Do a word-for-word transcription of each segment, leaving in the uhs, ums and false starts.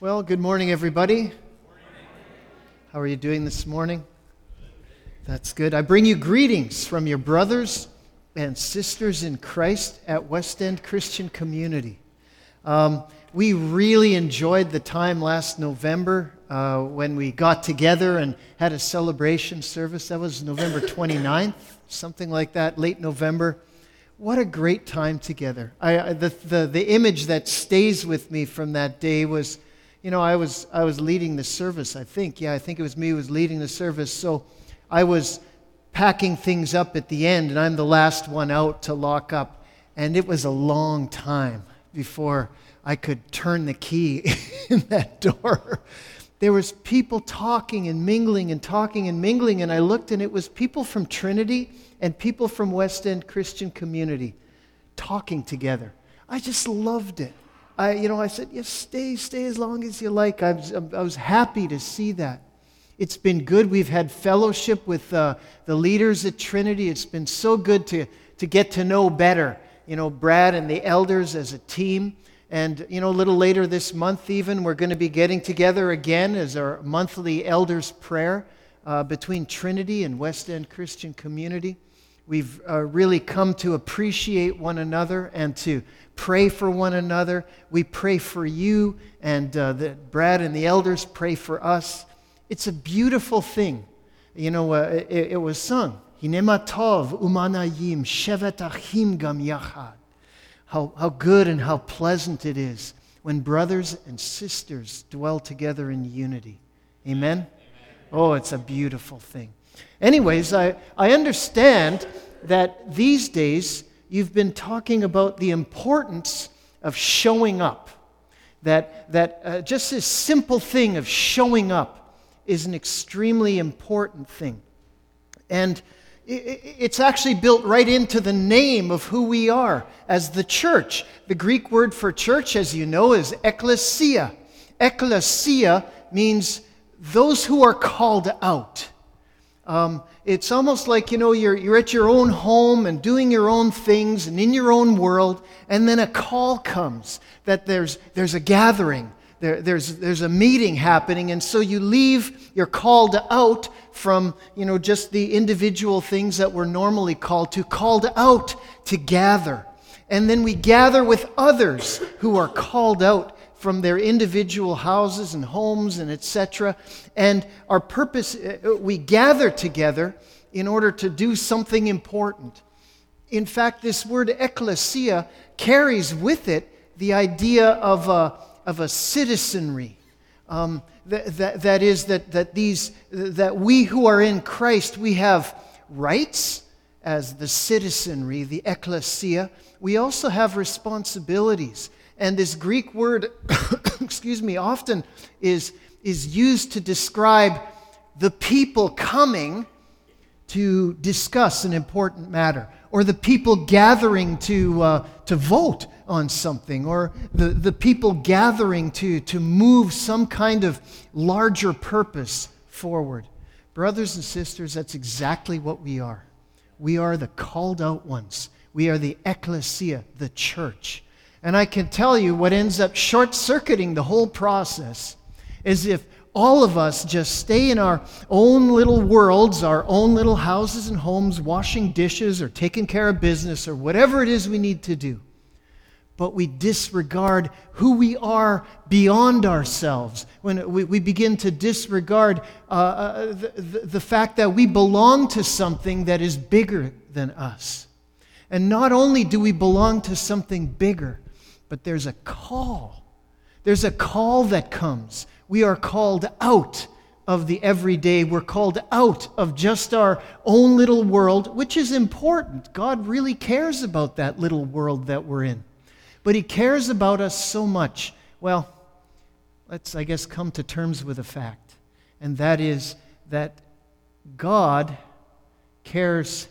Well, good morning, everybody. How are you doing this morning? That's good. I bring you greetings from your brothers and sisters in Christ at West End Christian Community. Um, we really enjoyed the time last November uh, when we got together and had a celebration service. That was November twenty-ninth, something like that, late November. What a great time together. I, I, the, the, the image that stays with me from that day was, you know, I was I was leading the service, I think. Yeah, I think it was me who was leading the service. So I was packing things up at the end, and I'm the last one out to lock up. And it was a long time before I could turn the key in that door. There was people talking and mingling and talking and mingling, and I looked, and it was people from Trinity and people from West End Christian Community talking together. I just loved it. I, you know, I said, yes, stay, stay as long as you like. I was, I was happy to see that. It's been good. We've had fellowship with uh, the leaders at Trinity. It's been so good to, to get to know better, you know, Brad and the elders as a team. And, you know, a little later this month even, we're going to be getting together again as our monthly elders prayer uh, between Trinity and West End Christian Community. We've uh, really come to appreciate one another and to pray for one another. We pray for you, and uh, the, Brad and the elders pray for us. It's a beautiful thing. You know, uh, it, it was sung, Hinema tov umanayim shevet achim gam yachad. How, how good and how pleasant it is when brothers and sisters dwell together in unity. Amen? Amen. Oh, it's a beautiful thing. Anyways, I, I understand that these days you've been talking about the importance of showing up. That, that uh, just this simple thing of showing up is an extremely important thing. And it, it's actually built right into the name of who we are as the church. The Greek word for church, as you know, is ekklesia. Ekklesia means those who are called out. Um, it's almost like, you know, you're, you're at your own home and doing your own things and in your own world, and then a call comes that there's there's a gathering, there, there's there's a meeting happening, and so you leave, you're called out from, you know, just the individual things that we're normally called to, called out to gather. And then we gather with others who are called out from their individual houses and homes and et cetera. And our purpose, we gather together in order to do something important. In fact, this word ekklesia carries with it the idea of a, of a citizenry. Um, that, that, that is that, that these that we who are in Christ, we have rights as the citizenry, the ekklesia. We also have responsibilities. And this Greek word, excuse me, often is, is used to describe the people coming to discuss an important matter, or the people gathering to uh, to vote on something, or the, the people gathering to, to move some kind of larger purpose forward. Brothers and sisters, that's exactly what we are. We are the called out ones. We are the ekklesia, the church. And I can tell you what ends up short-circuiting the whole process is if all of us just stay in our own little worlds, our own little houses and homes, washing dishes or taking care of business or whatever it is we need to do. But we disregard who we are beyond ourselves. When we, we begin to disregard uh, the, the, the fact that we belong to something that is bigger than us. And not only do we belong to something bigger, but there's a call. There's a call that comes. We are called out of the everyday. We're called out of just our own little world, which is important. God really cares about that little world that we're in. But He cares about us so much. Well, let's, I guess, come to terms with a fact. And that is that God cares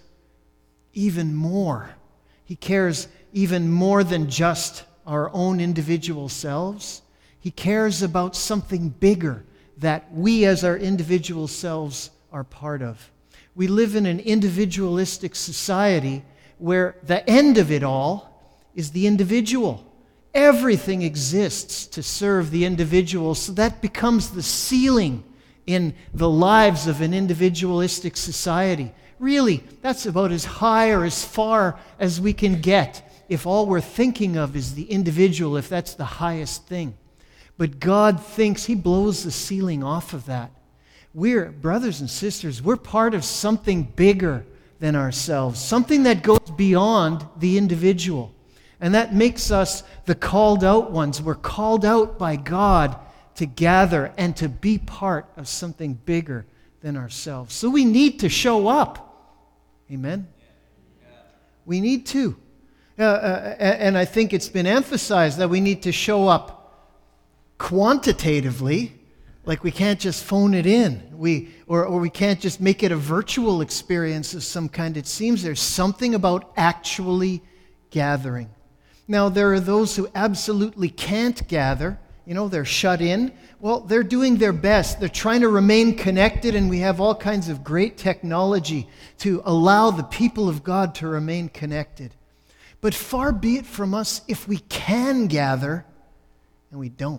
even more. He cares even more than just our own individual selves. He cares about something bigger that we as our individual selves are part of. We live in an individualistic society where the end of it all is the individual. Everything exists to serve the individual, so that becomes the ceiling in the lives of an individualistic society. Really, that's about as high or as far as we can get if all we're thinking of is the individual, if that's the highest thing. But God thinks, He blows the ceiling off of that. We're, brothers and sisters, we're part of something bigger than ourselves, something that goes beyond the individual. And that makes us the called out ones. We're called out by God to gather and to be part of something bigger than ourselves. So we need to show up. Amen? We need to. Uh, uh, and I think it's been emphasized that we need to show up quantitatively. Like we can't just phone it in. We, or, or we can't just make it a virtual experience of some kind. It seems there's something about actually gathering. Now, there are those who absolutely can't gather. You know, they're shut in. Well, they're doing their best. They're trying to remain connected, and we have all kinds of great technology to allow the people of God to remain connected. But far be it from us if we can gather and we don't.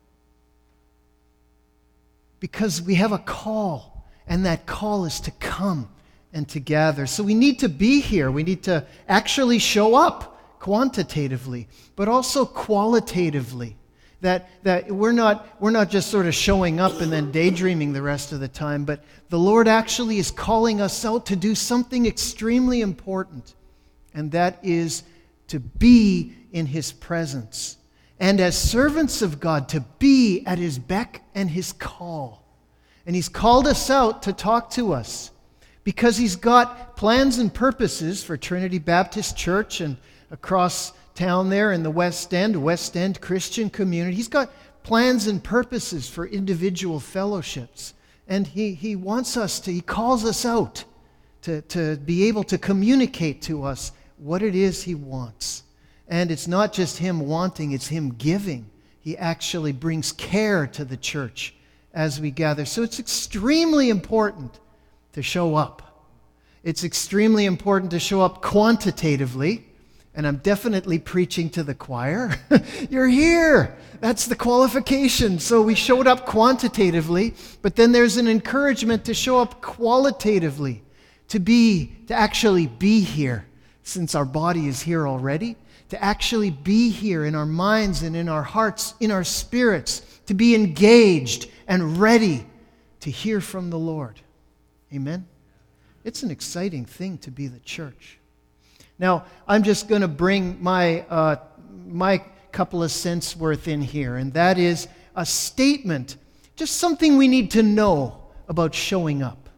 Because we have a call, and that call is to come and to gather. So we need to be here. We need to actually show up quantitatively, but also qualitatively. That, that we're not, we're not just sort of showing up and then daydreaming the rest of the time, but the Lord actually is calling us out to do something extremely important, and that is to be in His presence. And as servants of God, to be at His beck and His call. And He's called us out to talk to us because He's got plans and purposes for Trinity Baptist Church and across town there in the West End, West End Christian community. He's got plans and purposes for individual fellowships. And he, he wants us to, he calls us out to, to be able to communicate to us what it is He wants. And it's not just Him wanting, it's Him giving. He actually brings care to the church as we gather. So it's extremely important to show up. It's extremely important to show up quantitatively. And I'm definitely preaching to the choir. You're here. That's the qualification. So we showed up quantitatively, but then there's an encouragement to show up qualitatively, to be, to actually be here, since our body is here already, to actually be here in our minds and in our hearts, in our spirits, to be engaged and ready to hear from the Lord. Amen? It's an exciting thing to be the church. Now, I'm just going to bring my uh, my couple of cents worth in here, and that is a statement, just something we need to know about showing up.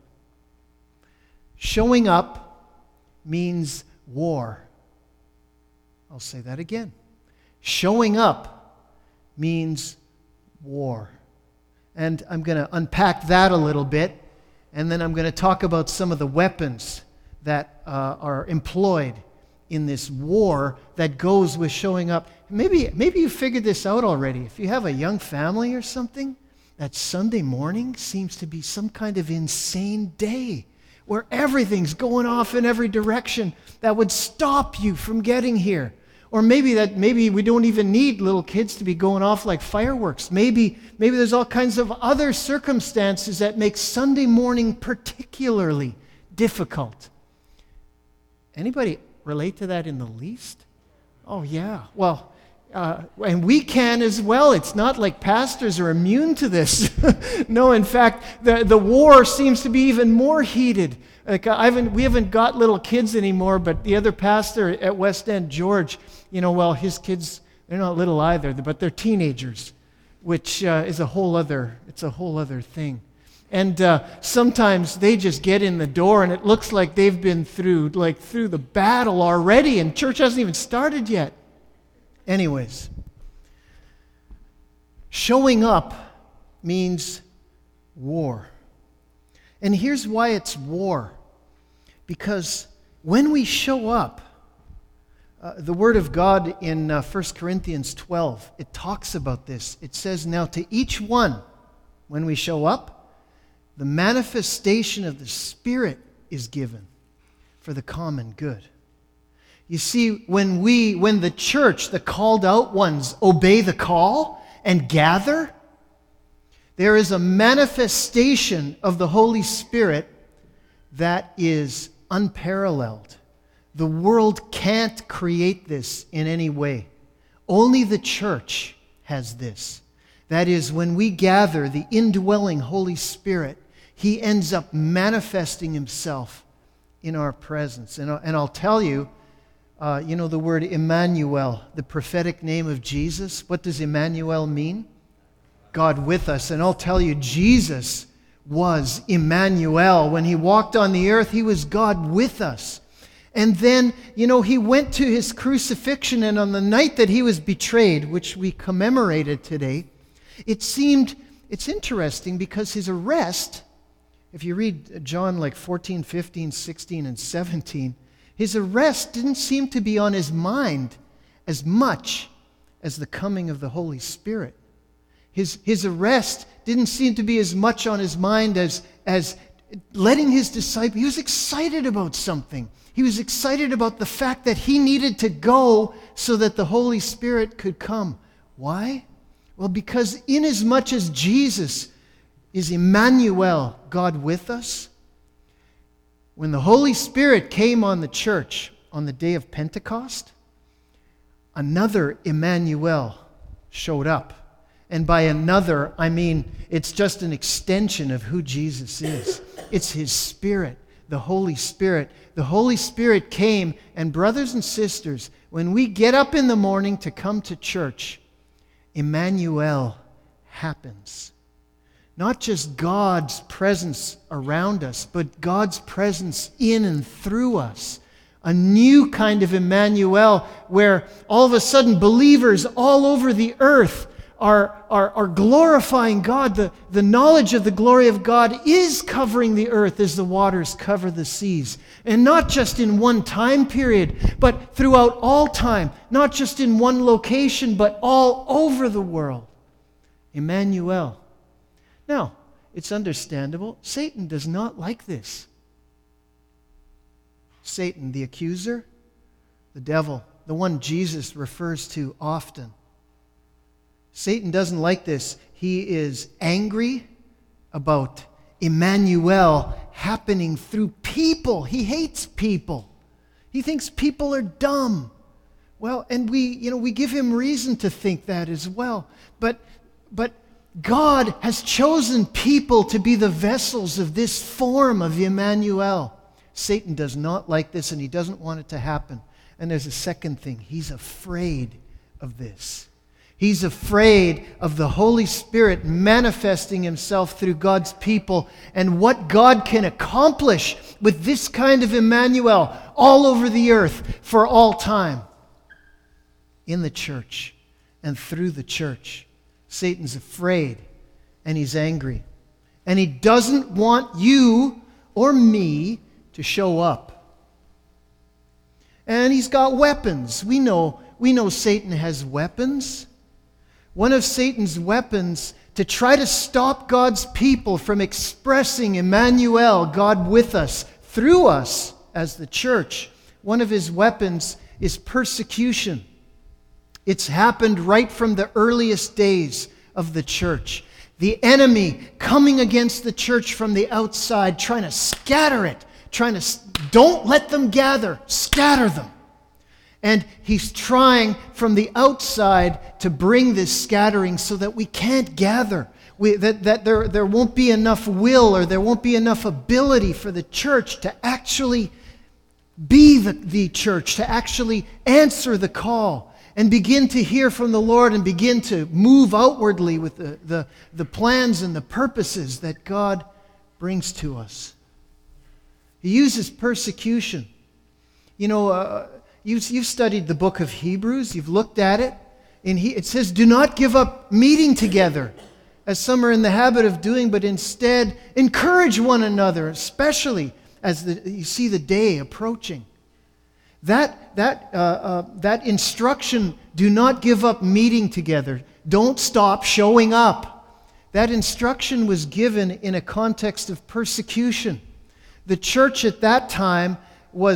Showing up means war. I'll say that again. Showing up means war. And I'm going to unpack that a little bit, and then I'm going to talk about some of the weapons that uh, are employed in this war that goes with showing up. Maybe, maybe you figured this out already. If you have a young family or something, that Sunday morning seems to be some kind of insane day where everything's going off in every direction that would stop you from getting here. Or maybe that maybe we don't even need little kids to be going off like fireworks. Maybe, maybe there's all kinds of other circumstances that make Sunday morning particularly difficult. Anybody relate to that in the least? Oh, yeah. Well, uh, and we can as well. It's not like pastors are immune to this. No, in fact, the, the war seems to be even more heated. Like I haven't, we haven't got little kids anymore, but the other pastor at West End, George, you know, well, his kids, they're not little either, but they're teenagers, which uh, is a whole other, it's a whole other thing. And uh, sometimes they just get in the door and it looks like they've been through, like through the battle already, and church hasn't even started yet. Anyways, showing up means war. And here's why it's war. Because when we show up, uh, the Word of God in uh, First Corinthians twelve, it talks about this. It says, now to each one, when we show up, the manifestation of the Spirit is given for the common good. You see, when we, when the church, the called out ones, obey the call and gather, there is a manifestation of the Holy Spirit that is unparalleled. The world can't create this in any way. Only the church has this. That is, when we gather the indwelling Holy Spirit, He ends up manifesting Himself in our presence. And, and I'll tell you, uh, you know the word Emmanuel, the prophetic name of Jesus. What does Emmanuel mean? God with us. And I'll tell you, Jesus was Emmanuel. When He walked on the earth, He was God with us. And then, you know, He went to His crucifixion, and on the night that He was betrayed, which we commemorated today, it seemed, it's interesting because His arrest, if you read John like fourteen, fifteen, sixteen, and seventeen, His arrest didn't seem to be on His mind as much as the coming of the Holy Spirit. His, his arrest didn't seem to be as much on His mind as, as letting His disciples, He was excited about something. He was excited about the fact that He needed to go so that the Holy Spirit could come. Why? Well, because inasmuch as Jesus is Emmanuel, God with us, when the Holy Spirit came on the church on the day of Pentecost, another Emmanuel showed up. And by another, I mean it's just an extension of who Jesus is. It's His Spirit, the Holy Spirit. The Holy Spirit came, and brothers and sisters, when we get up in the morning to come to church, Emmanuel happens. Not just God's presence around us, but God's presence in and through us. A new kind of Emmanuel where all of a sudden believers all over the earth are, are, are glorifying God. The, the knowledge of the glory of God is covering the earth as the waters cover the seas. And not just in one time period, but throughout all time. Not just in one location, but all over the world. Emmanuel. Now, it's understandable. Satan does not like this. Satan, the accuser, the devil, the one Jesus refers to often. Satan doesn't like this. He is angry about Emmanuel happening through people. He hates people. He thinks people are dumb. Well, and we, you know, we give him reason to think that as well. But, but God has chosen people to be the vessels of this form of Emmanuel. Satan does not like this, and he doesn't want it to happen. And there's a second thing. He's afraid of this. He's afraid of the Holy Spirit manifesting Himself through God's people and what God can accomplish with this kind of Emmanuel all over the earth for all time. In the church and through the church. Satan's afraid and he's angry. And he doesn't want you or me to show up. And he's got weapons. We know, we know Satan has weapons. One of Satan's weapons to try to stop God's people from expressing Emmanuel, God with us, through us as the church. One of his weapons is persecution. It's happened right from the earliest days of the church. The enemy coming against the church from the outside, trying to scatter it, trying to, don't let them gather, scatter them. And he's trying from the outside to bring this scattering so that we can't gather, we, that, that there, there won't be enough will or there won't be enough ability for the church to actually be the, the church, to actually answer the call. And begin to hear from the Lord and begin to move outwardly with the, the, the plans and the purposes that God brings to us. He uses persecution. You know, uh, you've, you've studied the book of Hebrews. You've looked at it. And he, it says, do not give up meeting together, as some are in the habit of doing, but instead encourage one another, especially as the, you see the day approaching. That, that, uh, uh, that instruction, do not give up meeting together. Don't stop showing up. That instruction was given in a context of persecution. The church at that time was,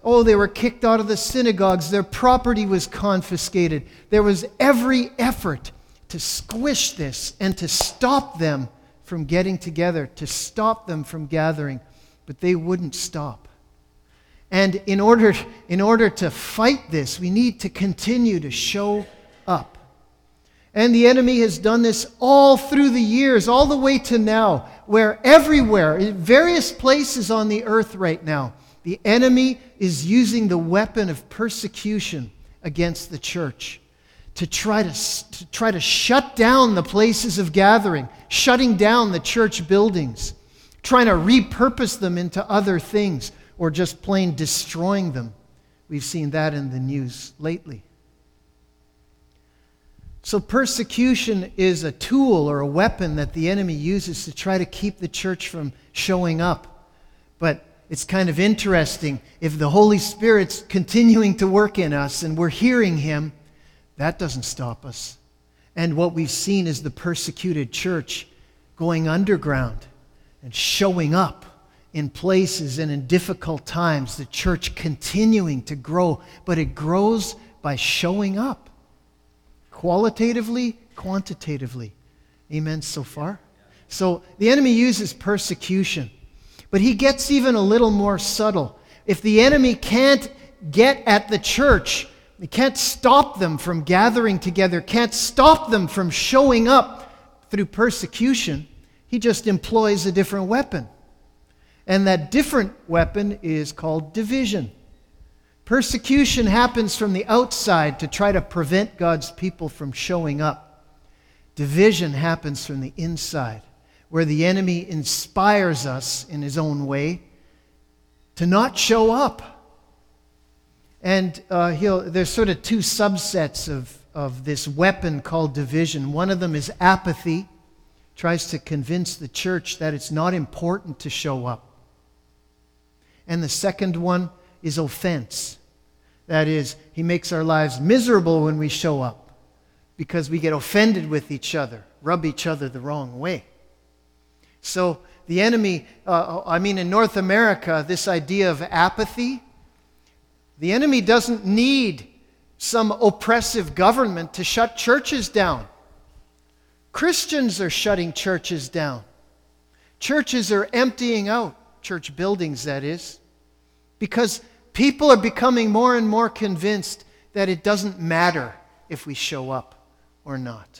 Oh, they were kicked out of the synagogues. Their property was confiscated. There was every effort to squish this and to stop them from getting together, to stop them from gathering. But they wouldn't stop. And in order, in order to fight this, we need to continue to show up. And the enemy has done this all through the years, all the way to now, where everywhere, in various places on the earth right now, the enemy is using the weapon of persecution against the church to try to, to try to shut down the places of gathering, shutting down the church buildings, trying to repurpose them into other things, or just plain destroying them. We've seen that in the news lately. So persecution is a tool or a weapon that the enemy uses to try to keep the church from showing up. But it's kind of interesting. If the Holy Spirit's continuing to work in us and we're hearing Him, that doesn't stop us. And what we've seen is the persecuted church going underground and showing up in places and in difficult times. The church continuing to grow, but it grows by showing up. Qualitatively, quantitatively. Amen so far? So the enemy uses persecution, but he gets even a little more subtle. If the enemy can't get at the church, he can't stop them from gathering together, can't stop them from showing up through persecution, he just employs a different weapon. And that different weapon is called division. Persecution happens from the outside to try to prevent God's people from showing up. Division happens from the inside, where the enemy inspires us in his own way to not show up. And uh, he'll, there's sort of two subsets of, of this weapon called division. One of them is apathy, tries to convince the church that it's not important to show up. And the second one is offense. That is, he makes our lives miserable when we show up because we get offended with each other, rub each other the wrong way. So the enemy, uh, I mean in North America, this idea of apathy, the enemy doesn't need some oppressive government to shut churches down. Christians are shutting churches down. Churches are emptying out, church buildings that is, because people are becoming more and more convinced that it doesn't matter if we show up or not.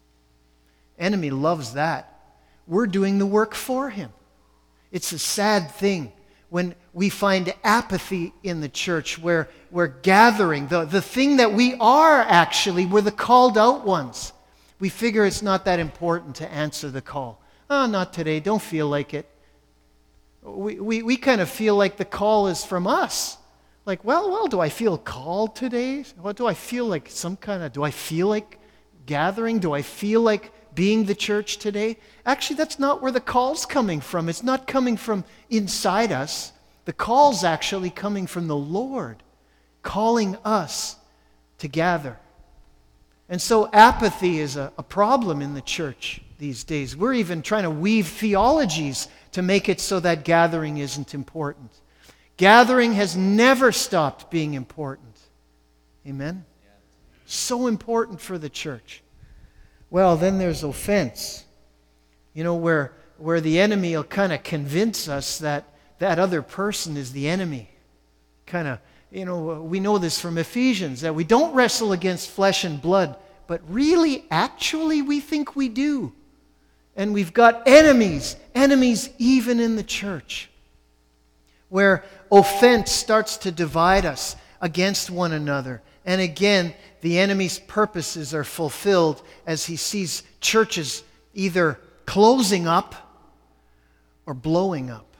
Enemy loves that. We're doing the work for him. It's a sad thing when we find apathy in the church, where we're gathering, the, the thing that we are actually, we're the called out ones. We figure it's not that important to answer the call. Oh, not today, don't feel like it. We, we, we kind of feel like the call is from us. Like, well, well, do I feel called today? What do I feel like? Some kind of, do I feel like gathering? Do I feel like being the church today? Actually, that's not where the call's coming from. It's not coming from inside us. The call's actually coming from the Lord, calling us to gather. And so apathy is a, a problem in the church these days. We're even trying to weave theologies to make it so that gathering isn't important. Gathering has never stopped being important. Amen? So important for the church. Well, then there's offense. You know, where, where the enemy will kind of convince us that that other person is the enemy. Kind of, you know, we know this from Ephesians, that we don't wrestle against flesh and blood, but really, actually, we think we do. And we've got enemies, enemies even in the church, where offense starts to divide us against one another. And again, the enemy's purposes are fulfilled as he sees churches either closing up or blowing up.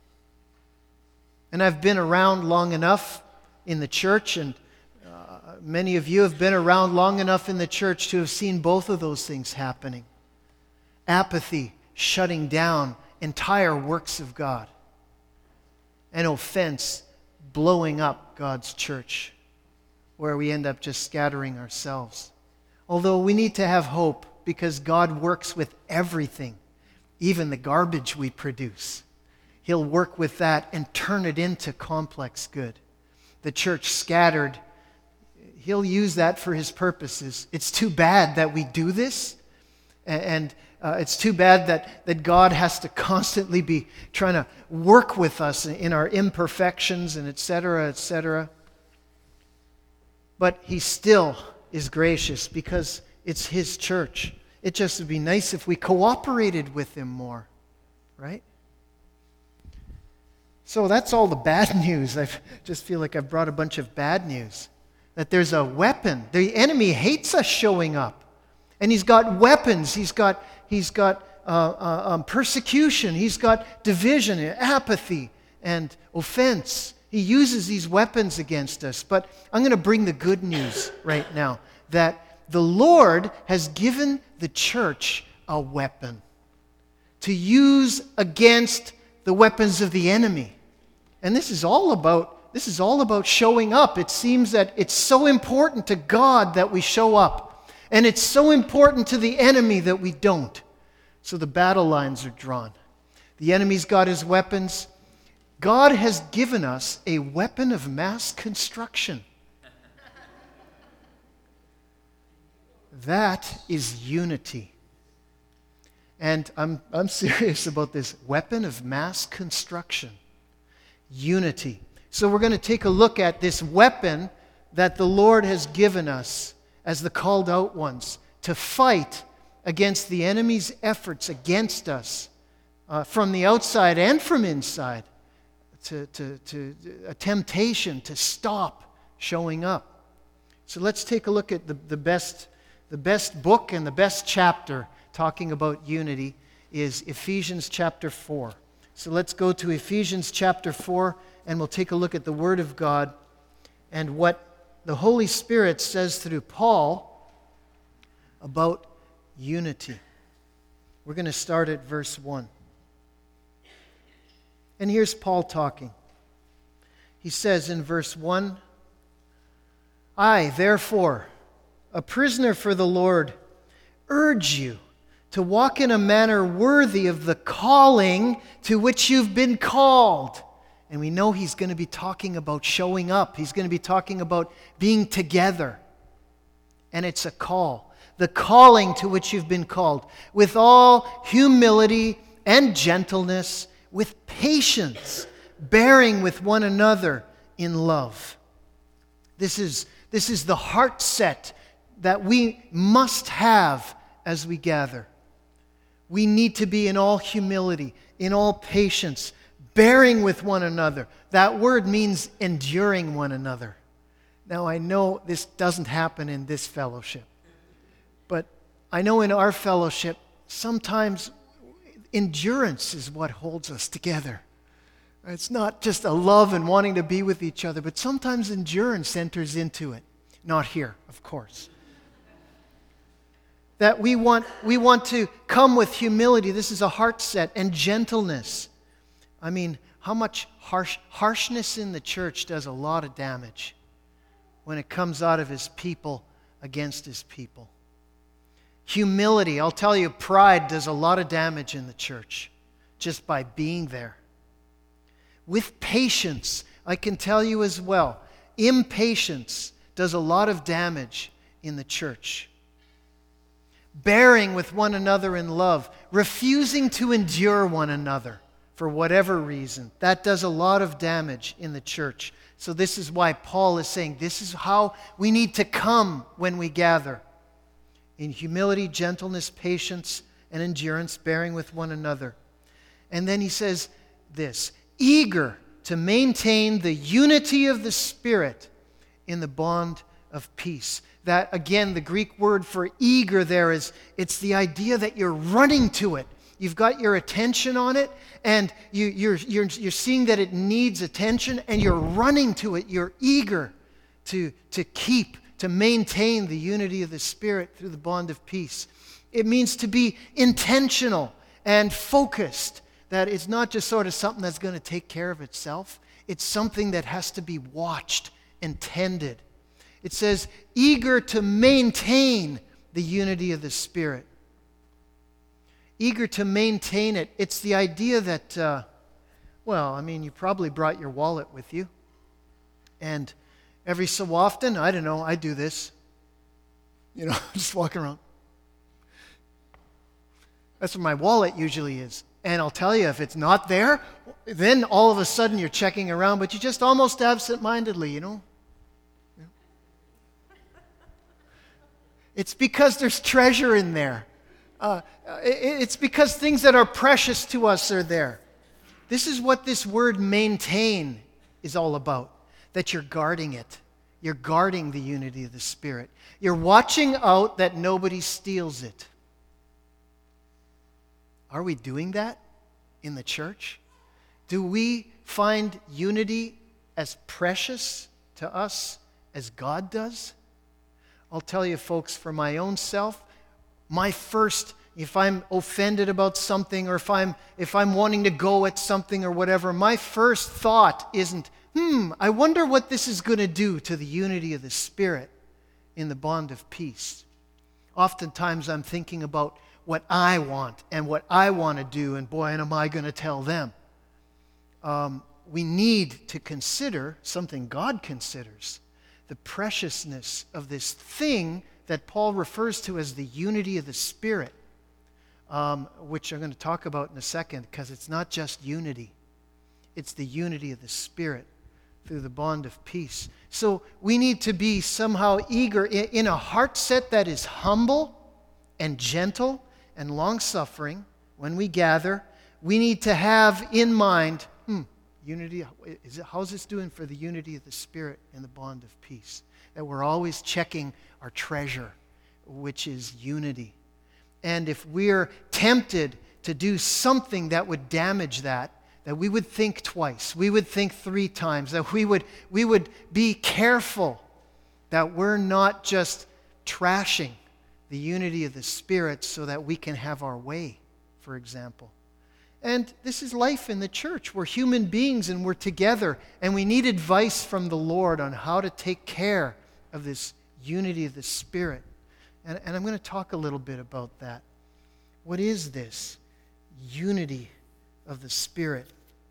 And I've been around long enough in the church, and uh, many of you have been around long enough in the church to have seen both of those things happening. Apathy shutting down entire works of God, and offense blowing up God's church, where we end up just scattering ourselves. Although we need to have hope, because God works with everything, even the garbage we produce. He'll work with that and turn it into complex good. the church scattered, He'll use that for His purposes. It's too bad that we do this, and uh, it's too bad that, that God has to constantly be trying to work with us in our imperfections and et cetera, et cetera. But He still is gracious because it's His church. It just would be nice if we cooperated with Him more, right? So that's all the bad news. I just feel like I've brought a bunch of bad news. That there's a weapon. The enemy hates us showing up. And he's got weapons. He's got, he's got uh, uh, um, persecution. He's got division, apathy, and offense. He uses these weapons against us. But I'm going to bring the good news right now. That the Lord has given the church a weapon to use against the weapons of the enemy. And this is all about This is all about showing up. It seems that it's so important to God that we show up. And it's so important to the enemy that we don't. So the battle lines are drawn. The enemy's got his weapons. God has given us a weapon of mass construction. That is unity. And I'm, I'm serious about this weapon of mass construction. Unity. So we're going to take a look at this weapon that the Lord has given us as the called out ones to fight against the enemy's efforts against us uh, from the outside and from inside, to, to, to a temptation to stop showing up. So let's take a look at the, the best, the best book and the best chapter talking about unity is Ephesians chapter four. So let's go to Ephesians chapter four. And we'll take a look at the Word of God and what the Holy Spirit says through Paul about unity. We're going to start at verse one. And here's Paul talking. He says in verse one, I, therefore, a prisoner for the Lord, urge you to walk in a manner worthy of the calling to which you've been called. And we know he's going to be talking about showing up. He's going to be talking about being together. And it's a call. The calling to which you've been called. With all humility and gentleness, with patience, bearing with one another in love. This is, this is the heart set that we must have as we gather. We need to be in all humility, in all patience, bearing with one another. That word means enduring one another. Now, I know this doesn't happen in this fellowship, but I know in our fellowship, sometimes endurance is what holds us together. It's not just a love and wanting to be with each other, but sometimes endurance enters into it. Not here, of course. That we want, we want to come with humility. This is a heart set, and gentleness. I mean, how much harsh, harshness in the church does a lot of damage when it comes out of His people against His people. Humility, I'll tell you, pride does a lot of damage in the church just by being there. With patience, I can tell you as well, impatience does a lot of damage in the church. Bearing with one another in love, refusing to endure one another for whatever reason, that does a lot of damage in the church. So this is why Paul is saying this is how we need to come when we gather. In humility, gentleness, patience, and endurance, bearing with one another. And then he says this, eager to maintain the unity of the Spirit in the bond of peace. That, again, the Greek word for eager there is, it's the idea that you're running to it. You've got your attention on it, and you, you're, you're, you're seeing that it needs attention, and you're running to it. You're eager to, to keep, to maintain the unity of the Spirit through the bond of peace. It means to be intentional and focused, that it's not just sort of something that's going to take care of itself. It's something that has to be watched and tended. It says, eager to maintain the unity of the Spirit. Eager to maintain it. It's the idea that, uh, well, I mean, you probably brought your wallet with you. And every so often, I don't know, I do this. You know, just walking around. That's where my wallet usually is. And I'll tell you, if it's not there, then all of a sudden you're checking around, but you just almost absent-mindedly, you know. Yeah. It's because there's treasure in there. Uh, it, it's because things that are precious to us are there. This is what this word maintain is all about, that you're guarding it. You're guarding the unity of the Spirit. You're watching out that nobody steals it. Are we doing that in the church? Do we find unity as precious to us as God does? I'll tell you, folks, for my own self, my first, if I'm offended about something or if I'm if I'm wanting to go at something or whatever, my first thought isn't, hmm, I wonder what this is going to do to the unity of the Spirit in the bond of peace. Oftentimes I'm thinking about what I want and what I want to do, and boy, and am I going to tell them. Um, we need to consider something God considers, the preciousness of this thing that Paul refers to as the unity of the Spirit, um, which I'm going to talk about in a second, because it's not just unity. It's the unity of the Spirit through the bond of peace. So we need to be somehow eager in, in a heart set that is humble and gentle and long-suffering. When we gather, we need to have in mind, hmm, unity, is it, how's this doing for the unity of the Spirit and the bond of peace? That we're always checking our treasure, which is unity. And if we're tempted to do something that would damage that, that we would think twice, we would think three times, that we would, we would be careful that we're not just trashing the unity of the Spirit so that we can have our way, for example. And this is life in the church. We're human beings and we're together, and we need advice from the Lord on how to take care of this unity of the Spirit. And, and I'm going to talk a little bit about that. What is this unity of the Spirit?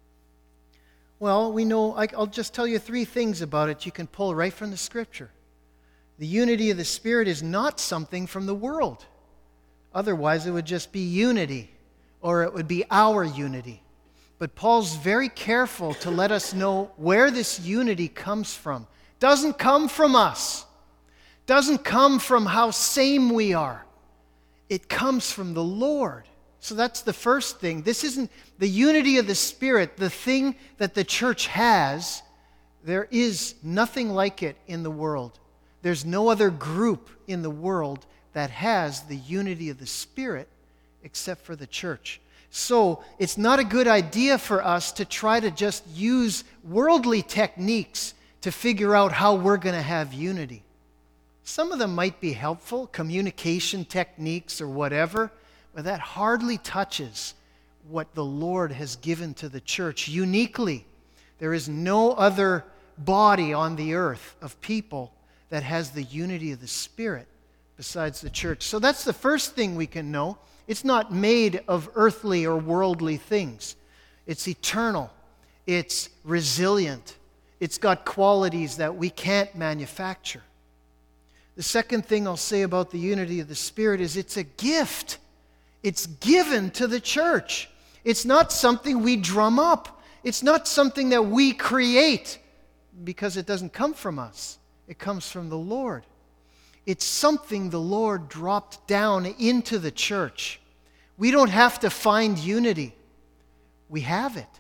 Well, we know, I, I'll just tell you three things about it you can pull right from the Scripture. The unity of the Spirit is not something from the world. Otherwise, it would just be unity, or it would be our unity. But Paul's very careful to let us know where this unity comes from. Doesn't come from us. Doesn't come from how same we are. It comes from the Lord. So that's the first thing. This isn't the unity of the Spirit, the thing that the church has. There is nothing like it in the world. There's no other group in the world that has the unity of the Spirit except for the church. So it's not a good idea for us to try to just use worldly techniques to figure out how we're going to have unity. Some of them might be helpful, communication techniques or whatever, but that hardly touches what the Lord has given to the church uniquely. There is no other body on the earth of people that has the unity of the Spirit besides the church. So that's the first thing we can know. It's not made of earthly or worldly things. It's eternal. It's resilient. It's got qualities that we can't manufacture. The second thing I'll say about the unity of the Spirit is it's a gift. It's given to the church. It's not something we drum up. It's not something that we create because it doesn't come from us. It comes from the Lord. It's something the Lord dropped down into the church. We don't have to find unity. We have it.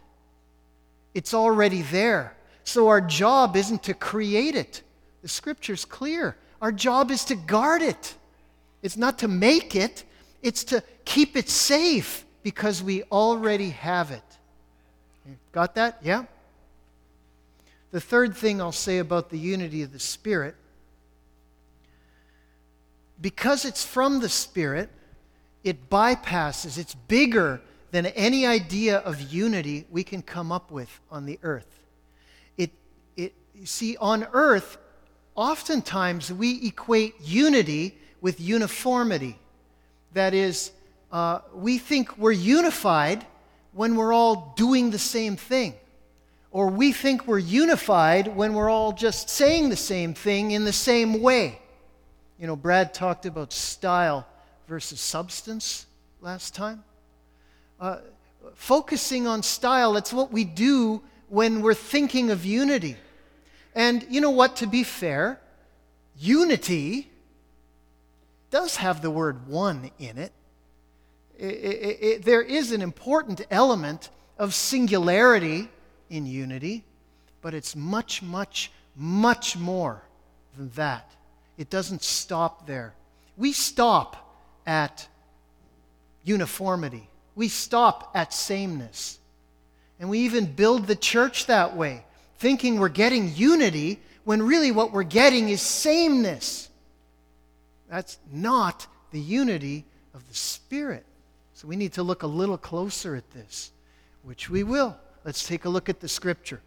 It's already there. So our job isn't to create it. The Scripture's clear. Our job is to guard it. It's not to make it. It's to keep it safe because we already have it. Got that? Yeah? The third thing I'll say about the unity of the Spirit, because it's from the Spirit, it bypasses, it's bigger than any idea of unity we can come up with on the earth. It, it, you see, on earth, oftentimes we equate unity with uniformity. That is, uh, we think we're unified when we're all doing the same thing. or we think we're unified when we're all just saying the same thing in the same way. You know, Brad talked about style versus substance last time. Uh, focusing on style, that's what we do when we're thinking of unity. And you know what, to be fair, unity does have the word one in it. It, it, it. There is an important element of singularity in unity, but it's much, much, much more than that. It doesn't stop there. We stop at uniformity. We stop at sameness. And we even build the church that way, thinking we're getting unity when really what we're getting is sameness. That's not the unity of the Spirit. So we need to look a little closer at this, which we will. Let's take a look at the Scripture.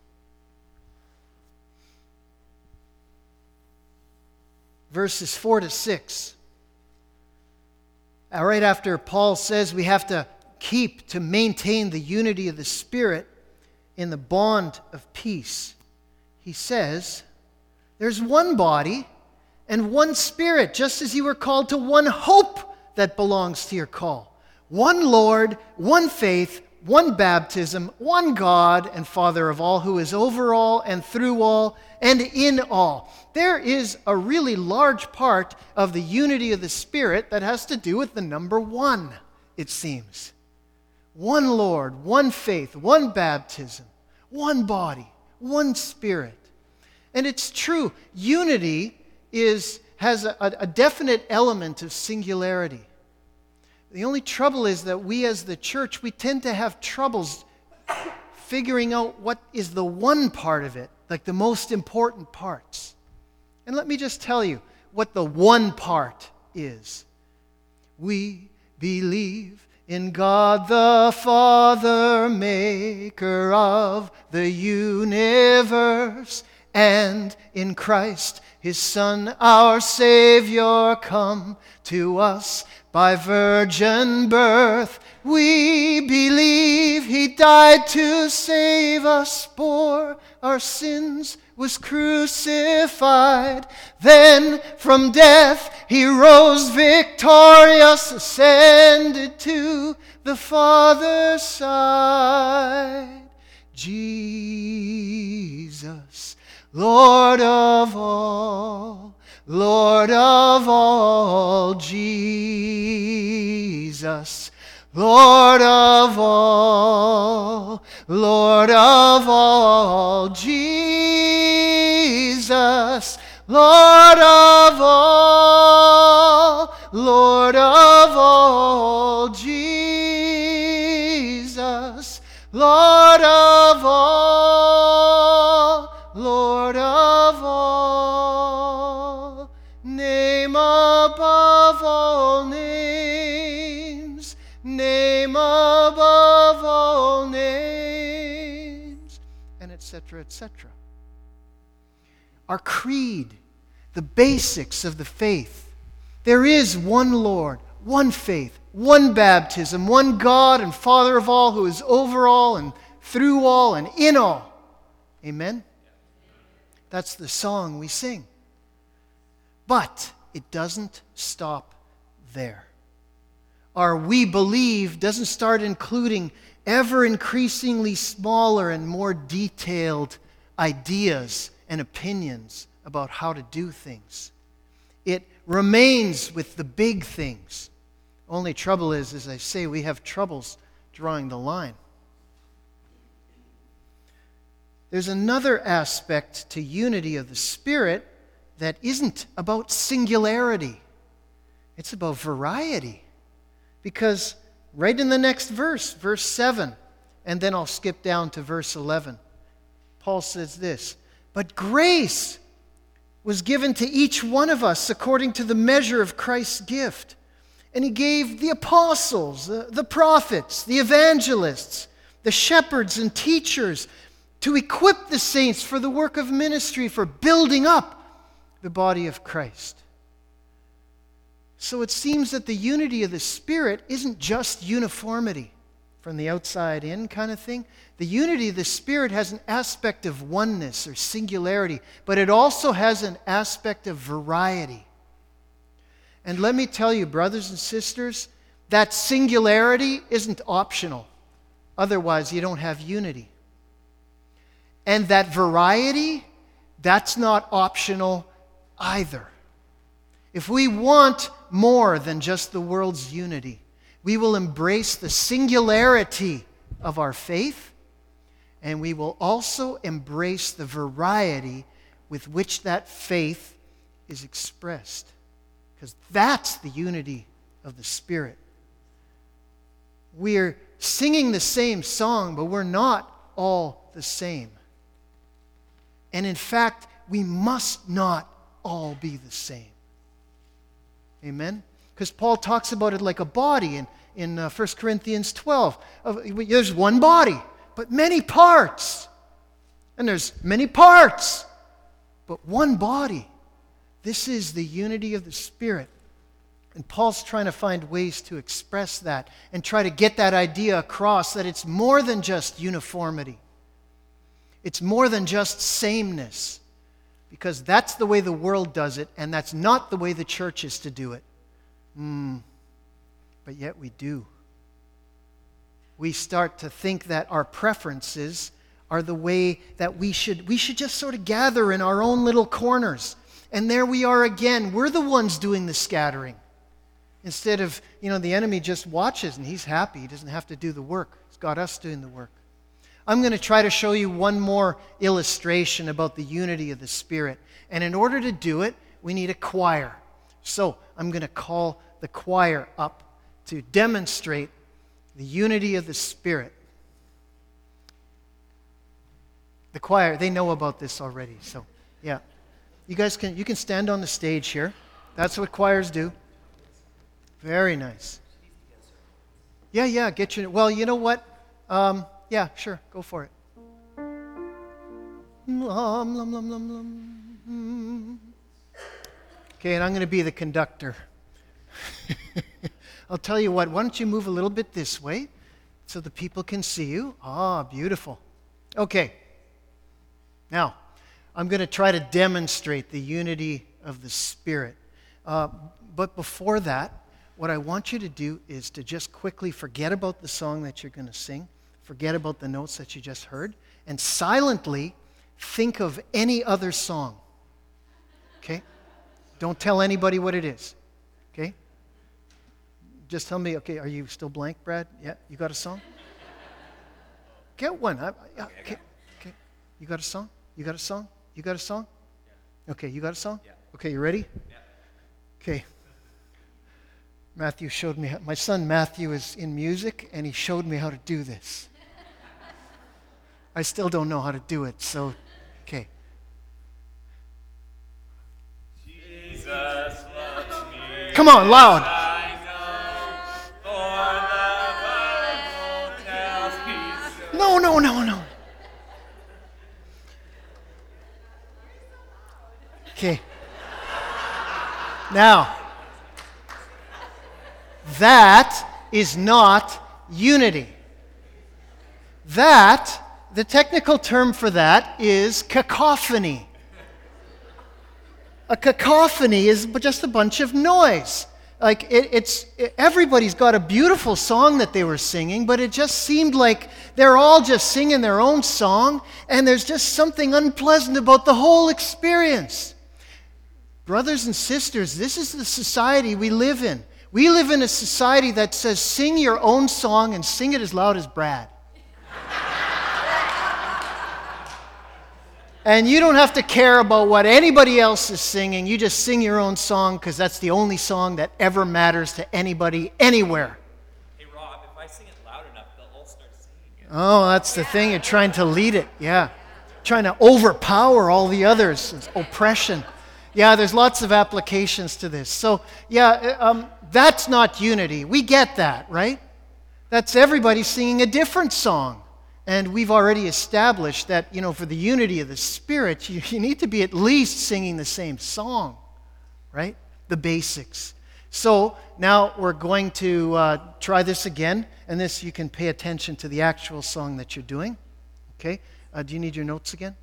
Verses four to six. Right after Paul says we have to keep, to maintain the unity of the Spirit in the bond of peace, he says, there's one body and one Spirit, just as you were called to one hope that belongs to your call. One Lord, one faith, one baptism, one God and Father of all, who is over all and through all and in all. There is a really large part of the unity of the Spirit that has to do with the number one, it seems. One Lord, one faith, one baptism, one body, one Spirit. And it's true, unity is has a, a definite element of singularity. The only trouble is that we as the church, we tend to have troubles figuring out what is the one part of it, like the most important parts. And let me just tell you what the one part is. We believe in God the Father, maker of the universe, and in Christ, His Son, our Savior, come to us by virgin birth. We believe He died to save us, bore our sins, was crucified. Then from death He rose victorious, ascended to the Father's side. Jesus, Lord of all, Lord of all, Jesus, Lord of all, Lord of all, Jesus, Lord of all, Lord of all, Jesus, Lord of all, Lord of all, name above all names, name above all names, and et cetera, et cetera. Our creed, the basics of the faith. There is one Lord, one faith, one baptism, one God and Father of all, who is over all and through all and in all. Amen? That's the song we sing. But it doesn't stop there. Our we believe doesn't start including ever increasingly smaller and more detailed ideas and opinions about how to do things. It remains with the big things. Only trouble is, as I say, we have troubles drawing the line. There's another aspect to unity of the Spirit that isn't about singularity. It's about variety. Because right in the next verse, verse seven, and then I'll skip down to verse eleven, Paul says this, "But grace was given to each one of us according to the measure of Christ's gift. And He gave the apostles, the, the prophets, the evangelists, the shepherds and teachers to equip the saints for the work of ministry, for building up the body of Christ." So it seems that the unity of the Spirit isn't just uniformity. from the outside in kind of thing. The unity of the Spirit has an aspect of oneness or singularity, but it also has an aspect of variety. And let me tell you, brothers and sisters, that singularity isn't optional. Otherwise, you don't have unity. And that variety, that's not optional either. If we want more than just the world's unity, we will embrace the singularity of our faith, and we will also embrace the variety with which that faith is expressed. Because that's the unity of the Spirit. We're singing the same song, but we're not all the same. And in fact, we must not all be the same. Amen? Because Paul talks about it like a body in, in uh, First Corinthians twelve. Uh, there's one body, but many parts. And there's many parts, but one body. This is the unity of the Spirit. And Paul's trying to find ways to express that and try to get that idea across that it's more than just uniformity. It's more than just sameness. Because that's the way the world does it, and that's not the way the church is to do it. Mm, but yet we do. We start to think that our preferences are the way that we should, we should just sort of gather in our own little corners. And there we are again. We're the ones doing the scattering. Instead of, you know, the enemy just watches and he's happy. He doesn't have to do the work. He's got us doing the work. I'm going to try to show you one more illustration about the unity of the Spirit. And in order to do it, we need a choir. So I'm going to call the choir up to demonstrate the unity of the Spirit. The choir, they know about this already. So, yeah. You guys can, you can stand on the stage here. That's what choirs do. Very nice. Yeah, yeah, get your, well, you know what? Um, yeah, sure, go for it. Lum, lum, lum, lum, lum. Okay, and I'm going to be the conductor. I'll tell you what, why don't you move a little bit this way so the people can see you? Ah, beautiful. Okay. Now, I'm going to try to demonstrate the unity of the Spirit. Uh, but before that, what I want you to do is to just quickly forget about the song that you're going to sing, forget about the notes that you just heard, and silently think of any other song. Okay? Don't tell anybody what it is. Okay? Just tell me, okay, are you still blank, Brad? Yeah? You got a song? Get one. I, I, okay. Okay. You got a song? You got a song? You got a song? Okay, you got a song? Okay, you ready? Okay. Matthew showed me, how, my son Matthew is in music, and he showed me how to do this. I still don't know how to do it, so, okay. Jesus loves me. Come on, loud. I know, for the Bible tells me so. No, no, no, no. Okay. Now, that is not unity. That, the technical term for that is cacophony. A cacophony is just a bunch of noise. Like it, it's it, everybody's got a beautiful song that they were singing, but it just seemed like they're all just singing their own song, and there's just something unpleasant about the whole experience. Brothers and sisters, this is the society we live in. We live in a society that says, sing your own song and sing it as loud as Brad. And you don't have to care about what anybody else is singing. You just sing your own song because that's the only song that ever matters to anybody, anywhere. Hey, Rob, if I sing it loud enough, they'll all start singing it. Oh, that's the thing. You're trying to lead it. Yeah. Trying to overpower all the others. It's oppression. Yeah, there's lots of applications to this. So, yeah, um, that's not unity. We get that, right? That's everybody singing a different song. And we've already established that, you know, for the unity of the Spirit, you, you need to be at least singing the same song, right? The basics. So now we're going to uh, try this again, and this you can pay attention to the actual song that you're doing. Okay? Uh, do you need your notes again?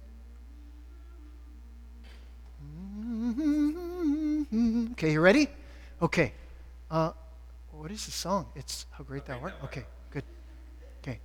Okay, you ready? Okay. Uh, what is the song? It's How Great Thou Art. Okay, good. Okay.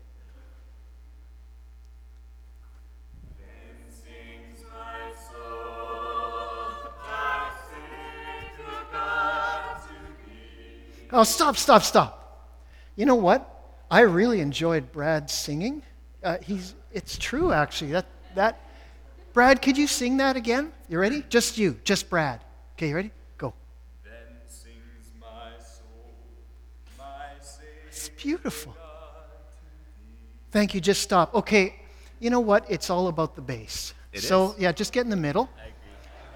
Oh, stop, stop, stop. You know what? I really enjoyed Brad singing. Uh, he's, it's true, actually. That, that, Brad, could you sing that again? You ready? Just you, just Brad. Okay, you ready? Go. Then sings my soul, my Savior. It's beautiful. Thank you, just stop. Okay, you know what? It's all about the bass. It so, is? yeah, just get in the middle. I agree.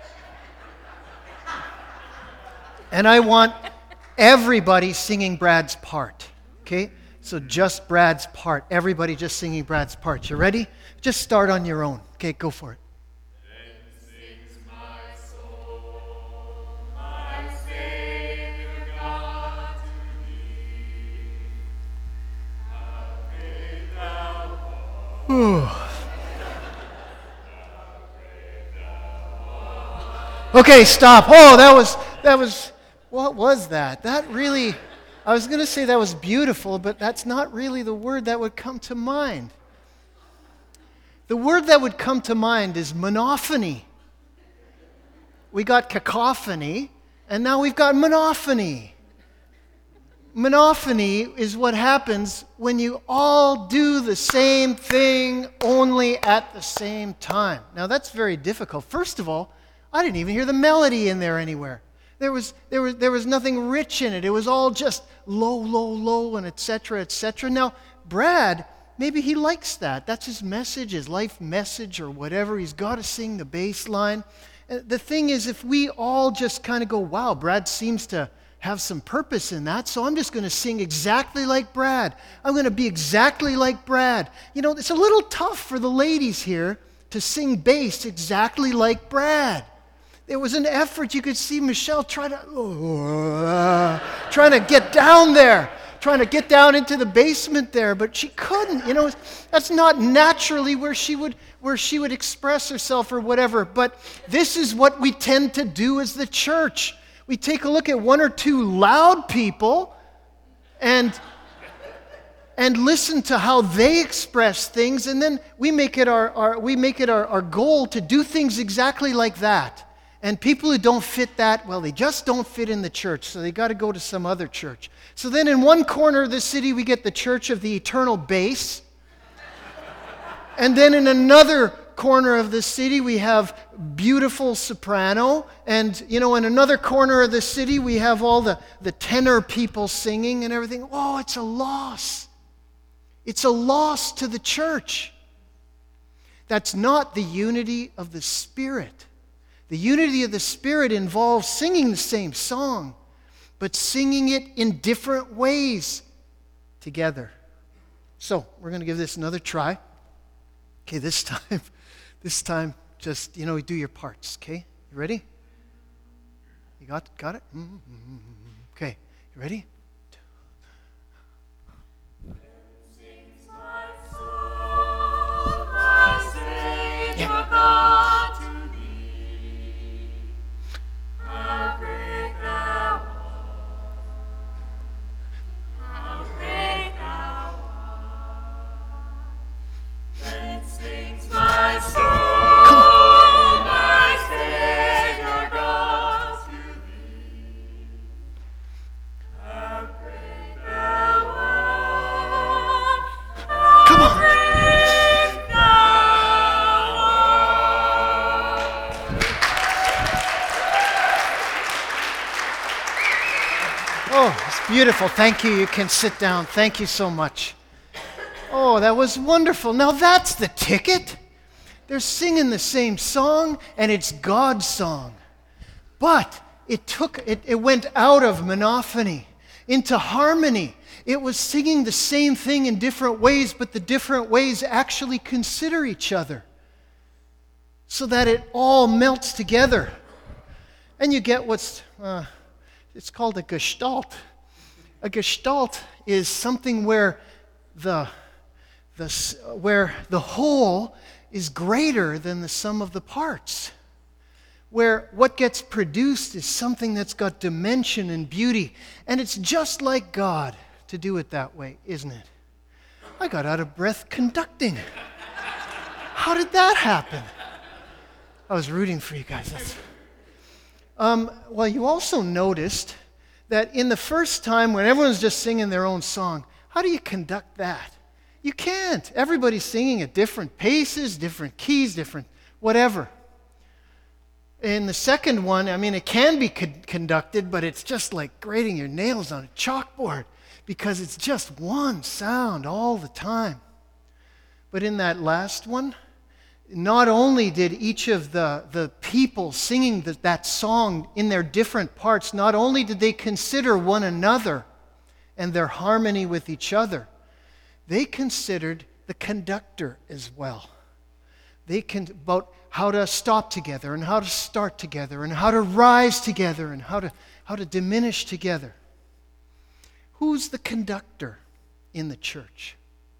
And I want everybody singing Brad's part. Okay? So just Brad's part. Everybody just singing Brad's part. You ready? Just start on your own. Okay, go for it. Then sings my soul, my Savior God to thee. How great thou art. Okay, stop. Oh, that was, that was, what was that? That really, I was going to say that was beautiful, but that's not really the word that would come to mind. The word that would come to mind is monophony. We got cacophony, and now we've got monophony. Monophony is what happens when you all do the same thing only at the same time. Now that's very difficult. First of all, I didn't even hear the melody in there anywhere. There was, there was, there was nothing rich in it. It was all just low, low, low, and et cetera, et cetera. Now, Brad, maybe he likes that. That's his message, his life message or whatever. He's got to sing the bass line. The thing is, if we all just kind of go, wow, Brad seems to have some purpose in that, so I'm just going to sing exactly like Brad. I'm going to be exactly like Brad. You know, it's a little tough for the ladies here to sing bass exactly like Brad. There was an effort. You could see Michelle try to, uh, trying to get down there, trying to get down into the basement there, but she couldn't. You know, that's not naturally where she would where she would express herself or whatever. But this is what we tend to do as the church. We take a look at one or two loud people and and listen to how they express things, and then we make it our, our we make it our, our goal to do things exactly like that. And people who don't fit that, well, they just don't fit in the church, so they got to go to some other church. So then in one corner of the city, we get the Church of the Eternal Bass. And then in another corner of the city, we have beautiful soprano. And, you know, in another corner of the city, we have all the, the tenor people singing and everything. Oh, it's a loss. It's a loss to the church. That's not the unity of the Spirit. The unity of the Spirit involves singing the same song, but singing it in different ways together. So, we're going to give this another try. Okay, this time, this time, just, you know, do your parts, okay? You ready? You got, got it? Mm-hmm. Okay, you ready? Beautiful. Thank you. You can sit down. Thank you so much. Oh, that was wonderful. Now that's the ticket. They're singing the same song, and it's God's song. But it took it, it went out of monophony into harmony. It was singing the same thing in different ways, but the different ways actually consider each other so that it all melts together. And you get what's... Uh, it's called a gestalt. A gestalt is something where the, the, where the whole is greater than the sum of the parts. Where what gets produced is something that's got dimension and beauty. And it's just like God to do it that way, isn't it? I got out of breath conducting. How did that happen? I was rooting for you guys. That's... Um, well, you also noticed that in the first time when everyone's just singing their own song, how do you conduct that? You can't. Everybody's singing at different paces, different keys, different whatever. In the second one, I mean, it can be con- conducted, but it's just like grating your nails on a chalkboard because it's just one sound all the time. But in that last one, not only did each of the, the people singing the, that song in their different parts, not only did they consider one another and their harmony with each other, they considered the conductor as well. They can about how to stop together and how to start together and how to rise together and how to, how to diminish together. Who's the conductor in the church?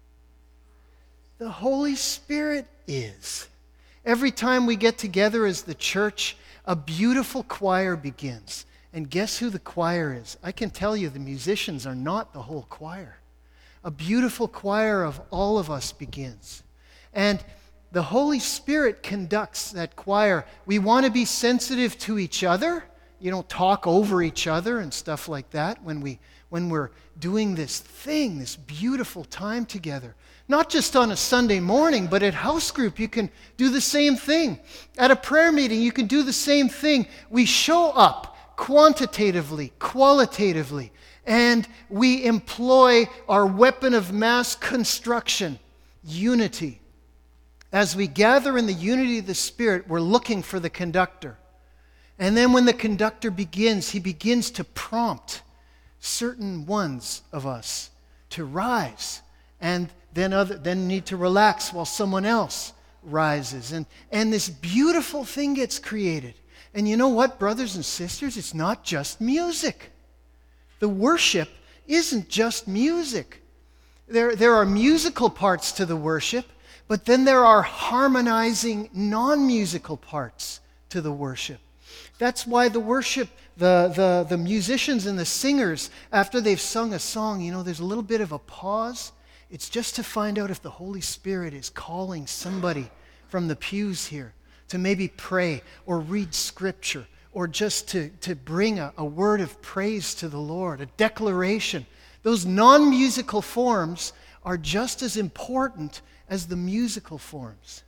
The Holy Spirit is. Every time we get together as the church, a beautiful choir begins. And guess who the choir is? I can tell you the musicians are not the whole choir. A beautiful choir of all of us begins. And the Holy Spirit conducts that choir. We want to be sensitive to each other. You don't talk over each other and stuff like that when, we, when we're doing this thing, this beautiful time together. Not just on a Sunday morning, but at house group, you can do the same thing. At a prayer meeting, you can do the same thing. We show up quantitatively, qualitatively, and we employ our weapon of mass construction, unity. As we gather in the unity of the Spirit, we're looking for the conductor. And then when the conductor begins, he begins to prompt certain ones of us to rise and then other, then need to relax while someone else rises. And, and this beautiful thing gets created. And you know what, brothers and sisters? It's not just music. The worship isn't just music. There, there are musical parts to the worship, but then there are harmonizing non-musical parts to the worship. That's why the worship, the, the, the musicians and the singers, after they've sung a song, you know, there's a little bit of a pause. It's just to find out if the Holy Spirit is calling somebody from the pews here to maybe pray or read Scripture or just to, to bring a, a word of praise to the Lord, a declaration. Those non-musical forms are just as important as the musical forms.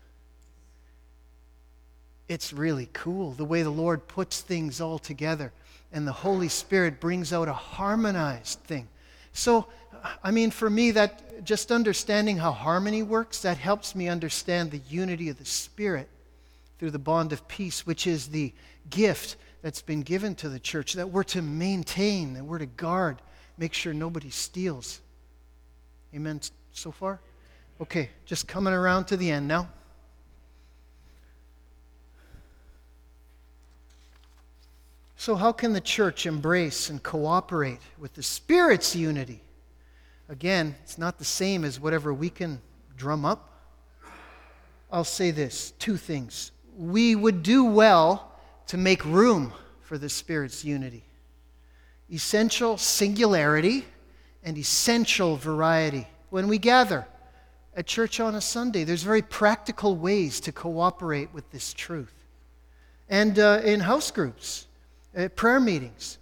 It's really cool the way the Lord puts things all together and the Holy Spirit brings out a harmonized thing. So, I mean, for me, that just understanding how harmony works, that helps me understand the unity of the Spirit through the bond of peace, which is the gift that's been given to the church, that we're to maintain, that we're to guard, make sure nobody steals. Amen so far? Okay, just coming around to the end now. So how can the church embrace and cooperate with the Spirit's unity? Again, it's not the same as whatever we can drum up. I'll say this, two things. We would do well to make room for the Spirit's unity. Essential singularity and essential variety. When we gather at church on a Sunday, there's very practical ways to cooperate with this truth. And uh, in house groups, at prayer meetings,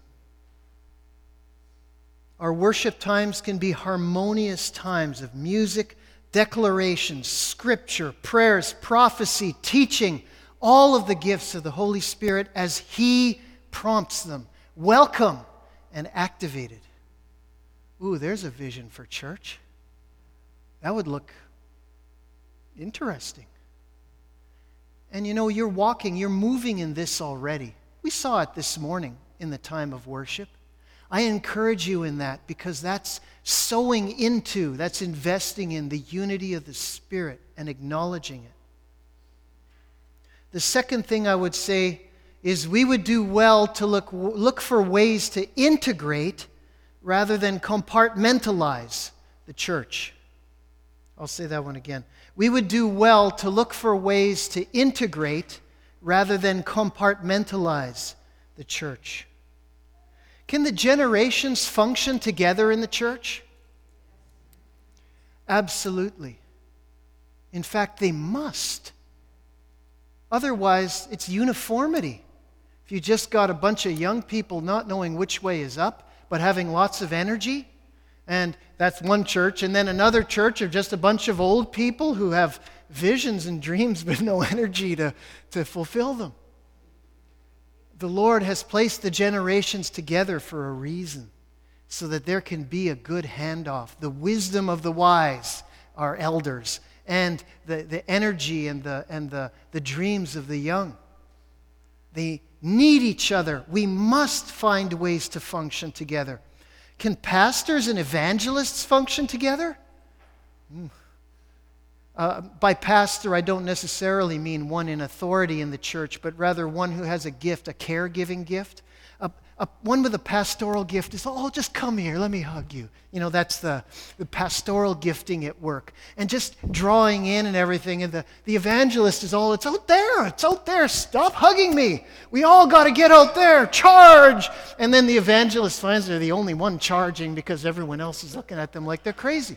our worship times can be harmonious times of music, declarations, scripture, prayers, prophecy, teaching, all of the gifts of the Holy Spirit as He prompts them. Welcome and activated. Ooh, there's a vision for church. That would look interesting. And you know, you're walking, you're moving in this already. We saw it this morning in the time of worship. I encourage you in that because that's sowing into, that's investing in the unity of the Spirit and acknowledging it. The second thing I would say is we would do well to look, look for ways to integrate rather than compartmentalize the church. I'll say that one again. We would do well to look for ways to integrate rather than compartmentalize the church. Can the generations function together in the church? Absolutely. In fact, they must. Otherwise, it's uniformity. If you just got a bunch of young people not knowing which way is up, but having lots of energy, and that's one church, and then another church of just a bunch of old people who have visions and dreams but no energy to, to fulfill them. The Lord has placed the generations together for a reason, so that there can be a good handoff. The wisdom of the wise, our elders, and the, the energy and, the, and the, the dreams of the young. They need each other. We must find ways to function together. Can pastors and evangelists function together? Mm. Uh, by pastor, I don't necessarily mean one in authority in the church, but rather one who has a gift, a caregiving gift. A, a, one with a pastoral gift is, oh, just come here, let me hug you. You know, that's the, the pastoral gifting at work. And just drawing in and everything. And the, the evangelist is all, it's out there, it's out there, stop hugging me. We all got to get out there, charge. And then the evangelist finds they're the only one charging because everyone else is looking at them like they're crazy.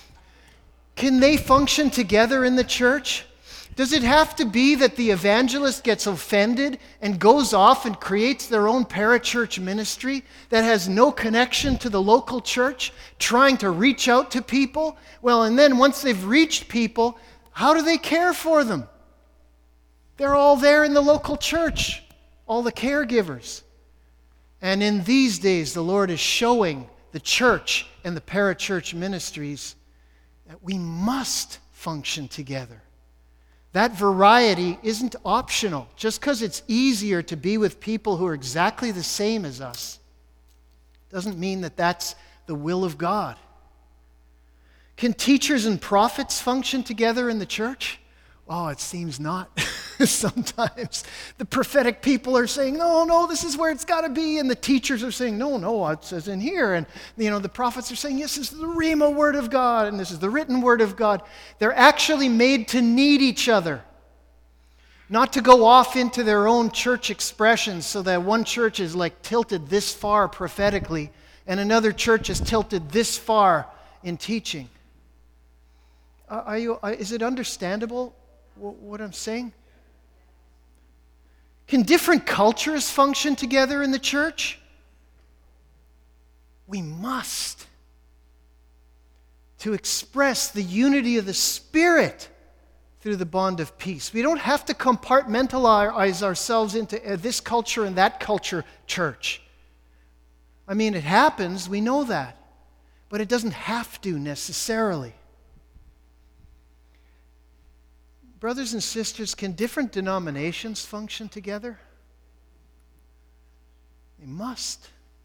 Can they function together in the church? Does it have to be that the evangelist gets offended and goes off and creates their own parachurch ministry that has no connection to the local church, trying to reach out to people? Well, and then once they've reached people, how do they care for them? They're all there in the local church, all the caregivers. And in these days, the Lord is showing the church and the parachurch ministries that we must function together. That variety isn't optional. Just because it's easier to be with people who are exactly the same as us doesn't mean that that's the will of God. Can teachers and prophets function together in the church? Oh, it seems not. Sometimes the prophetic people are saying, no, no, this is where it's got to be. And the teachers are saying, no, no, it says in here. And, you know, the prophets are saying, yes, this is the Rhema word of God, and this is the written word of God. They're actually made to need each other, not to go off into their own church expressions so that one church is like tilted this far prophetically and another church is tilted this far in teaching. Are you, is it understandable what I'm saying? Can different cultures function together in the church? We must. To express the unity of the Spirit through the bond of peace. We don't have to compartmentalize ourselves into this culture and that culture church. I mean, it happens, we know that. But it doesn't have to necessarily. Brothers and sisters, can different denominations function together? They must.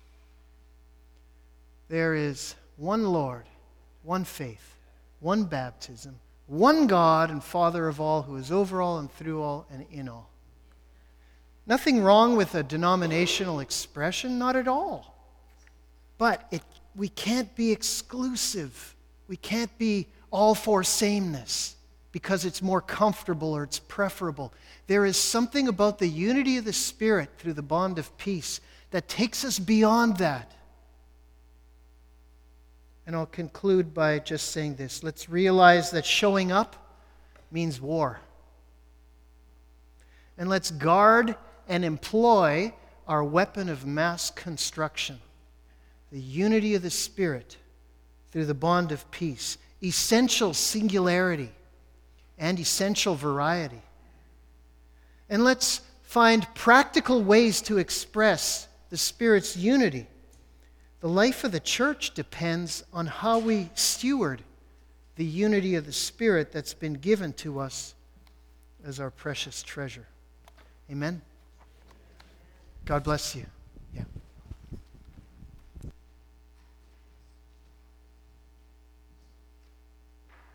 There is one Lord, one faith, one baptism, one God and Father of all, who is over all and through all and in all. Nothing wrong with a denominational expression, not at all. But it, we can't be exclusive. We can't be all for sameness because it's more comfortable or it's preferable. There is something about the unity of the Spirit through the bond of peace that takes us beyond that. And I'll conclude by just saying this. Let's realize that showing up means war. And let's guard and employ our weapon of mass construction, the unity of the Spirit through the bond of peace, essential singularity and essential variety. And let's find practical ways to express the Spirit's unity. The life of the church depends on how we steward the unity of the Spirit that's been given to us as our precious treasure. Amen? God bless you. Yeah.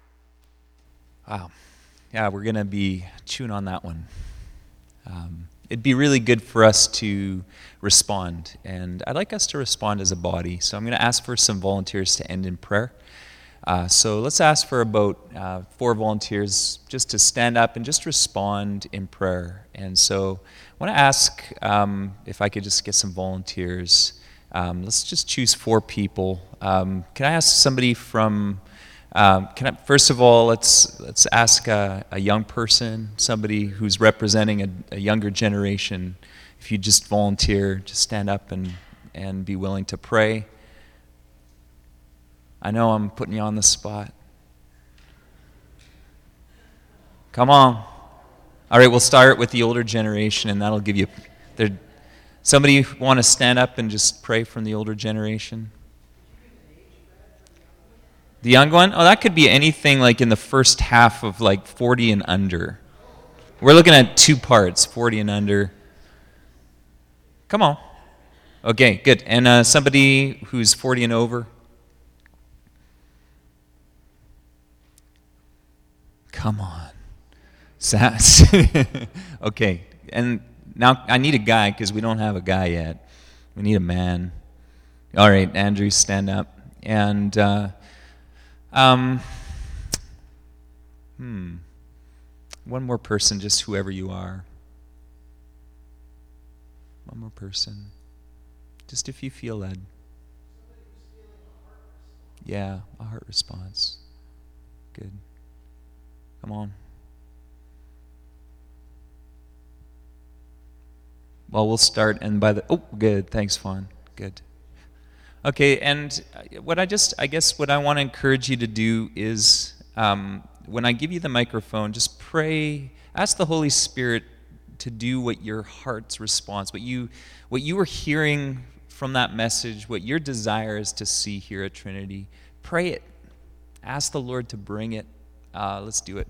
Wow. Yeah, we're going to be chewing on that one. Um, it'd be really good for us to respond. And I'd like us to respond as a body. So I'm going to ask for some volunteers to end in prayer. Uh, so let's ask for about uh, four volunteers just to stand up and just respond in prayer. And so I want to ask um, if I could just get some volunteers. Um, let's just choose four people. Um, can I ask somebody from, um, can I, first of all, let's let's ask a, a young person, somebody who's representing a, a younger generation. If you just volunteer, just stand up and, and be willing to pray. I know I'm putting you on the spot. Come on. All right, we'll start with the older generation, and that'll give you... There, somebody want to stand up and just pray from the older generation? The young one? Oh, that could be anything like in the first half of like forty and under. We're looking at two parts, forty and under. Come on. Okay, good. And uh, somebody who's forty and over? Come on. Sass. Okay. And now I need a guy because we don't have a guy yet. We need a man. All right, Andrew, stand up. And, uh, um, hmm. One more person, just whoever you are. One more person. Just if you feel led. Yeah, a heart response. Good. Come on. Well, we'll start, and by the... Oh, good. Thanks, Fawn. Good. Okay, and what I just... I guess what I want to encourage you to do is, um, when I give you the microphone, just pray, ask the Holy Spirit to do what your heart's response, what you, what you were hearing from that message, what your desire is to see here at Trinity. Pray it. Ask the Lord to bring it. Uh, let's do it.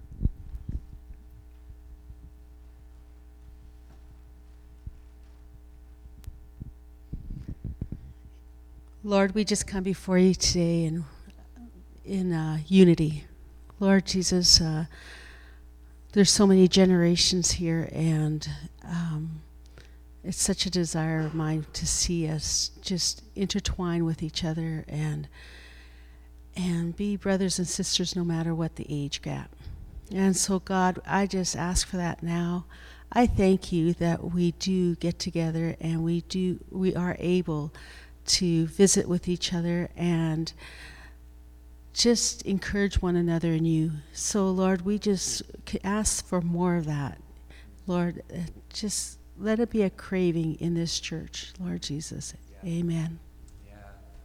Lord, we just come before you today in, in uh, unity. Lord Jesus, uh, there's so many generations here, and um, it's such a desire of mine to see us just intertwine with each other and and be brothers and sisters no matter what the age gap. And so, God, I just ask for that now. I thank you that we do get together and we do we are able to visit with each other and just encourage one another in you. So, Lord, we just ask for more of that. Lord, uh, just let it be a craving in this church, Lord Jesus. Yeah. Amen. Yeah.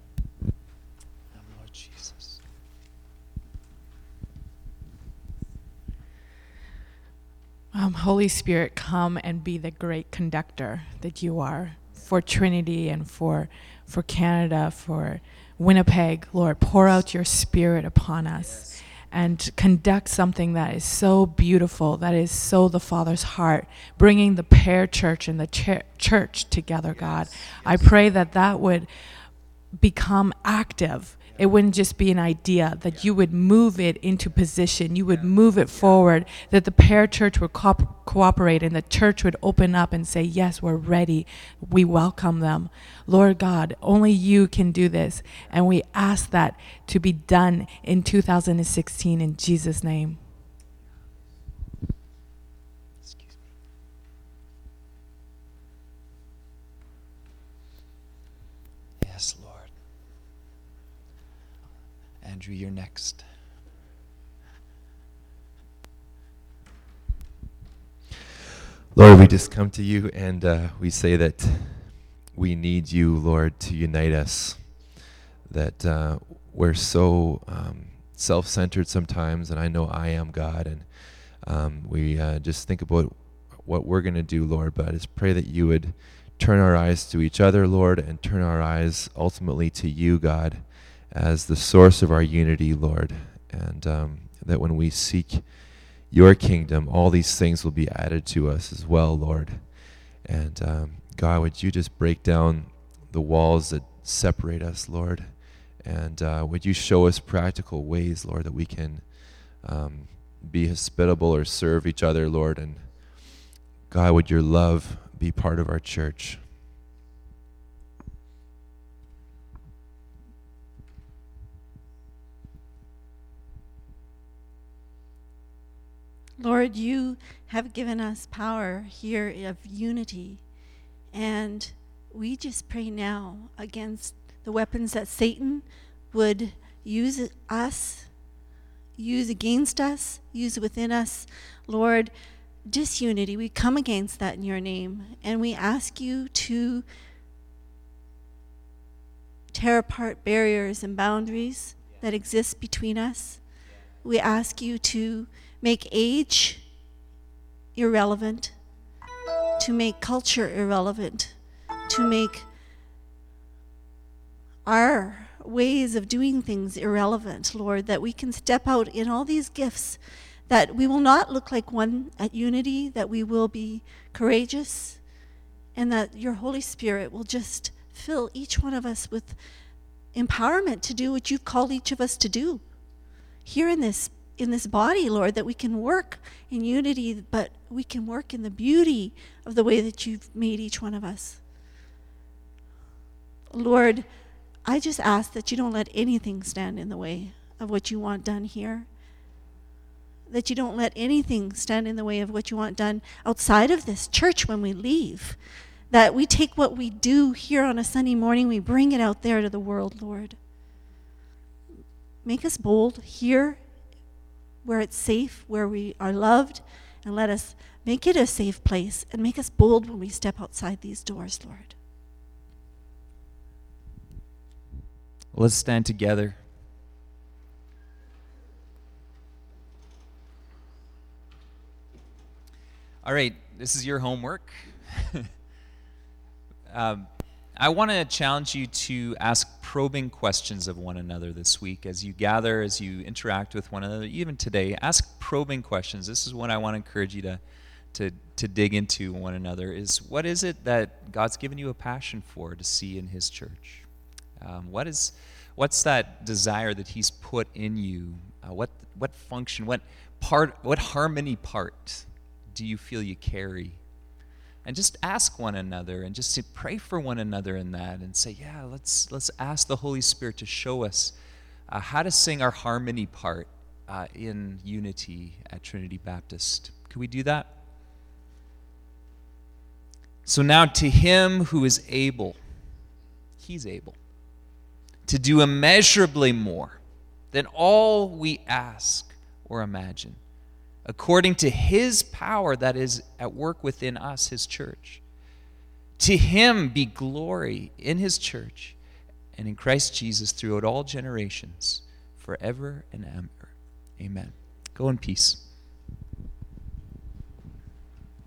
Lord Jesus. Um, Holy Spirit, come and be the great conductor that you are for Trinity and for for Canada, for Winnipeg. Lord, pour out your Spirit upon us. Yes. And conduct something that is so beautiful, that is so the Father's heart, bringing the pair church and the ch- church together, God. Yes. I pray that that would become active. It wouldn't just be an idea, that you would move it into position, you would move it forward, that the pair church would co- cooperate and the church would open up and say, yes, we're ready, we welcome them. Lord God, only you can do this, and we ask that to be done in two thousand sixteen in Jesus' name. Excuse me. Yes, Lord. Andrew, you're next. Lord, we just come to you and uh, we say that we need you, Lord, to unite us. That uh, we're so um, self-centered sometimes, and I know I am, God, and um, we uh, just think about what we're going to do, Lord, but I just pray that you would turn our eyes to each other, Lord, and turn our eyes ultimately to you, God, as the source of our unity, Lord, and um, that when we seek your kingdom, all these things will be added to us as well, Lord. And um, God, would you just break down the walls that separate us, Lord, and uh, would you show us practical ways, Lord, that we can um, be hospitable or serve each other, Lord, and God, would your love be part of our church? Lord, you have given us power here of unity, and we just pray now against the weapons that Satan would use us, use against us, use within us. Lord, disunity, we come against that in your name, and we ask you to tear apart barriers and boundaries that exist between us. We ask you to make age irrelevant, to make culture irrelevant, to make our ways of doing things irrelevant, Lord, that we can step out in all these gifts, that we will not look like one at Unity, that we will be courageous, and that your Holy Spirit will just fill each one of us with empowerment to do what you've called each of us to do here in this in this body, Lord, that we can work in unity, but we can work in the beauty of the way that you've made each one of us. Lord, I just ask that you don't let anything stand in the way of what you want done here. That you don't let anything stand in the way of what you want done outside of this church when we leave. That we take what we do here on a Sunday morning, we bring it out there to the world, Lord. Make us bold here where it's safe, where we are loved, and let us make it a safe place and make us bold when we step outside these doors, Lord. Let's stand together. All right, this is your homework. um, I want to challenge you to ask probing questions of one another this week as you gather, as you interact with one another, even today. Ask probing questions. This is what I want to encourage you to, to, to dig into one another, is what is it that God's given you a passion for to see in his church? Um, what is, what's that desire that he's put in you? Uh, what, what function, what part, what harmony part do you feel you carry? And just ask one another, and just to pray for one another in that, and say, yeah, let's let's ask the Holy Spirit to show us uh, how to sing our harmony part uh, in unity at Trinity Baptist. Could we do that? So now to him who is able, he's able, to do immeasurably more than all we ask or imagine, according to his power that is at work within us, his church. To him be glory in his church and in Christ Jesus throughout all generations, forever and ever. Amen. Go in peace.